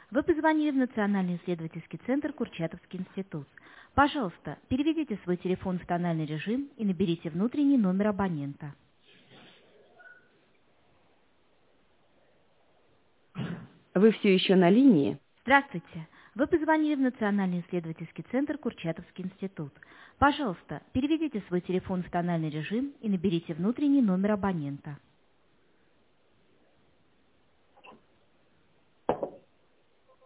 Вы позвонили в Национальный исследовательский центр Курчатовский институт. Пожалуйста, переведите свой телефон в тональный режим и наберите внутренний номер абонента. Вы все еще на линии? Здравствуйте. Вы позвонили в Национальный исследовательский центр Курчатовский институт. Пожалуйста, переведите свой телефон в тональный режим и наберите внутренний номер абонента.